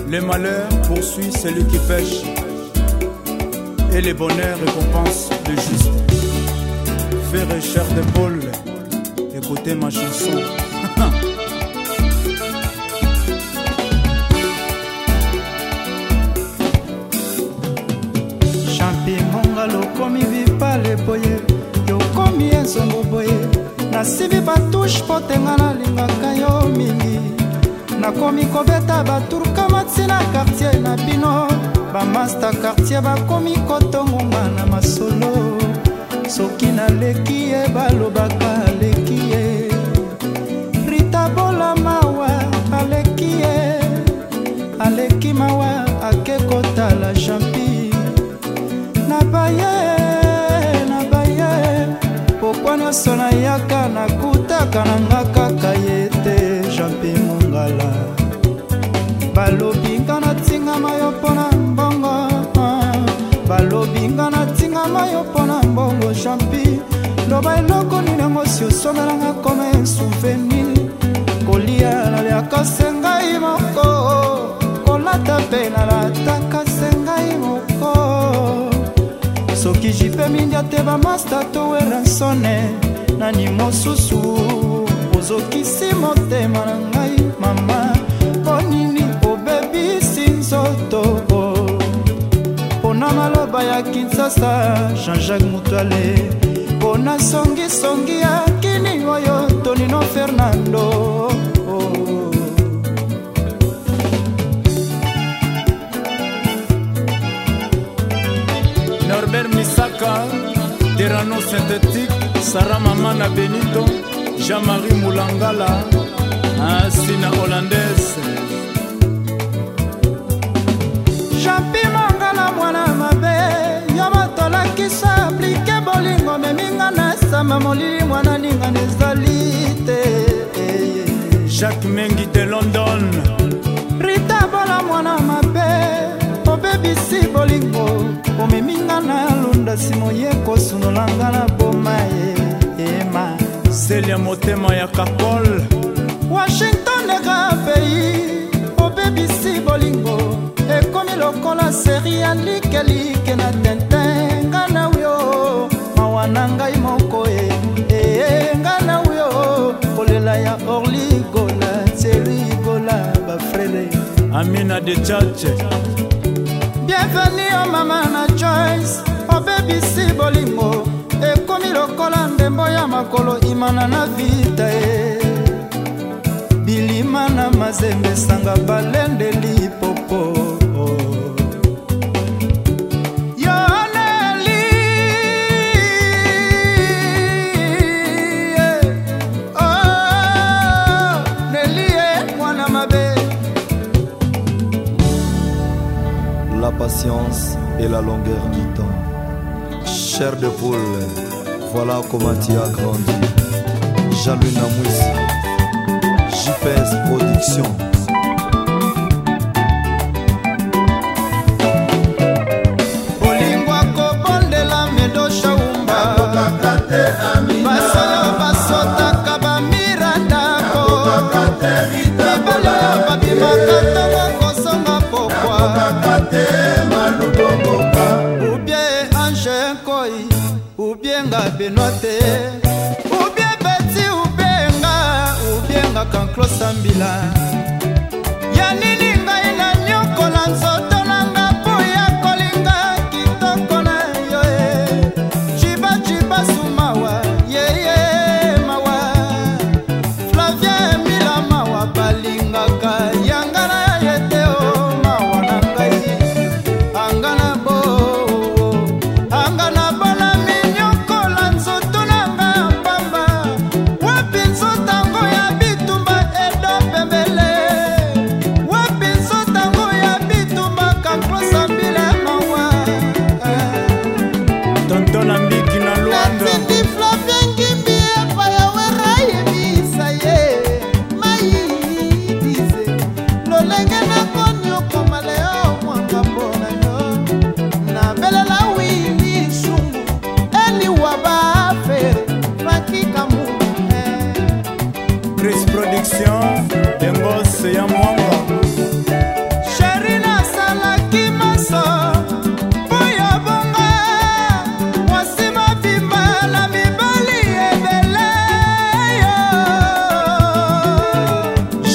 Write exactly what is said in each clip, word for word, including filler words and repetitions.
Le malheur poursuit celui qui pêche, et le bonheur récompense le juste. Frère cher de Paul, écoutez ma chanson. Champi monga lokomi vipale boye, yokomi enzongo boye. Nasibi batouche potenga nalingaka yo mingi. Nakomi kobeta baturuka matsi na quartier na bino. Bamasta quartier bakomi kotongonga na masolo. Soki naleki ye balobaka aleki ye. Rita bola mawa aleki ye. Aleki mawa ake kotala champi. Nabaye, nabaye. Pokwa nyonso nayaka nakutaka nanga kaka ye te champi mongala. Balobi nga natingama yo pona mbongo. Balobi nga natingama yo pona mbongo champi. Loba eloko ninango si osomelanga kome un souvenir. Kolia naliaka sengai moko. Kolata pe nalataka sengai moko. Soki jipe mindia te bamasta towera nsone. Nani mosusu ozokisi motema na ngai mama. Ponini obebisi nzoto. Pona maloba ya Kinshasa Jean-Jacques Mutwale. Pona songi songi ya kini oyo Tonino Fernando. Norbert Misaka, Terrano Synthétique, Sarah Mamana Benito, Jean-Marie Moulangala, Sina Hollandaise. Champi mangala mwana mabe, yamatola kisa aplike bolingo meminga na sama molili mwana ninga nezalite. Jacques Mengi de London. Rita bola mwana mabe, obebisi bolingo. Omeminga na lunda simoye kosunolanga na boma ye ema. Celia Motema ya Kakol. Washington nega pays, obebisi bolingo. Ekomi lokola seri ya like like na Tintin. Ngana uyo, mawananga imoko e. E ngana uyo, kolela ya Orly Gola, Thierry Gola, bafrele Amina de Tchatche. Bienvenue au mama na Joyce, o baby si bolingo. Ekomi lokola ndembo ya makolo imana na vita e. Bilima na mazembe sanga balende lipopo. Yo Nelly, oh Nelly mwana mabe. La patience et la longueur du temps. Chair de poule, voilà comment tu as grandi. Jalou Namouissi, J P S Production. Bolingwa kobondela medo shaumba. Basala basota kaba mirandako. Ibala babimaka tongo kosonga pokwa. Ou bien Ange Koi, ou bien nga Benoite, ou bien Betty ou bien nga, ou bien nga Kanklo Sambila. Yanini nga ina nyoko na nzoto na nga puya kolinga kitoko na yo e. Chiba chiba sumawa, ye ye mawa. Flavien Mila mawa balinga ka yangana yete o mawa na ngai. Angana bo, angana bona minyoko la nzoto na nga pamba. Wapi nzotango ya bitumba edo pembele. Wapi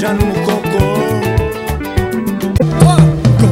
Jeanne Mouko